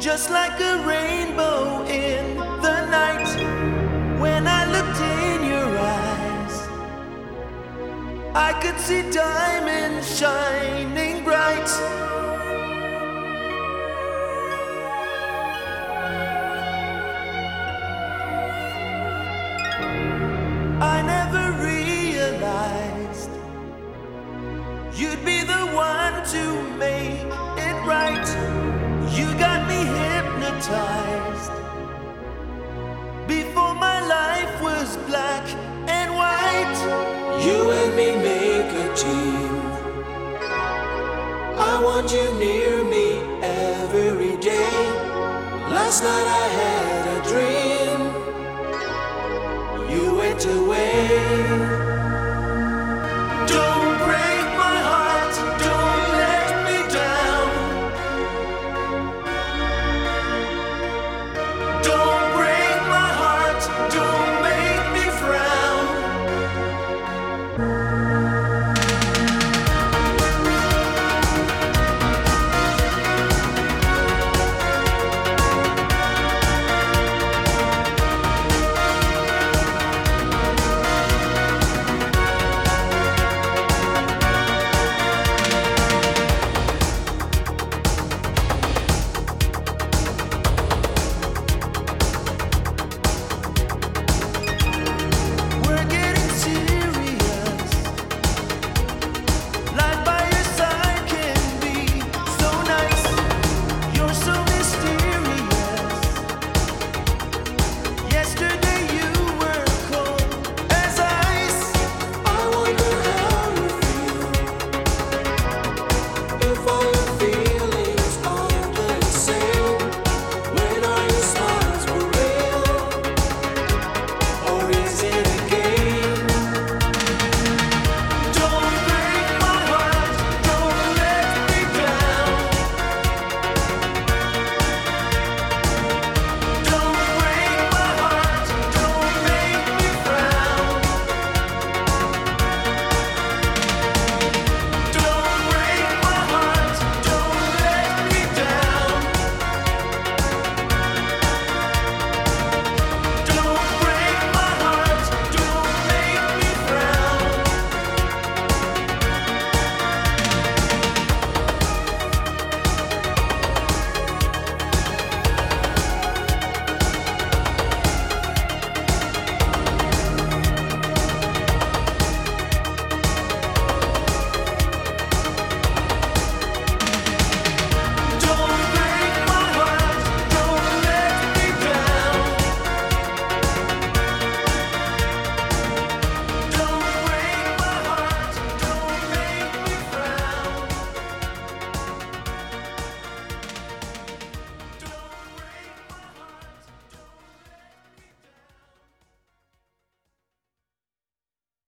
just like a rainbow in the night. When I looked in your eyes, I could see diamonds shining bright. I never realized you'd be the one to make it right. You got me hypnotized before my life was black and white. You and me make a team. I want you near me every day. Last night I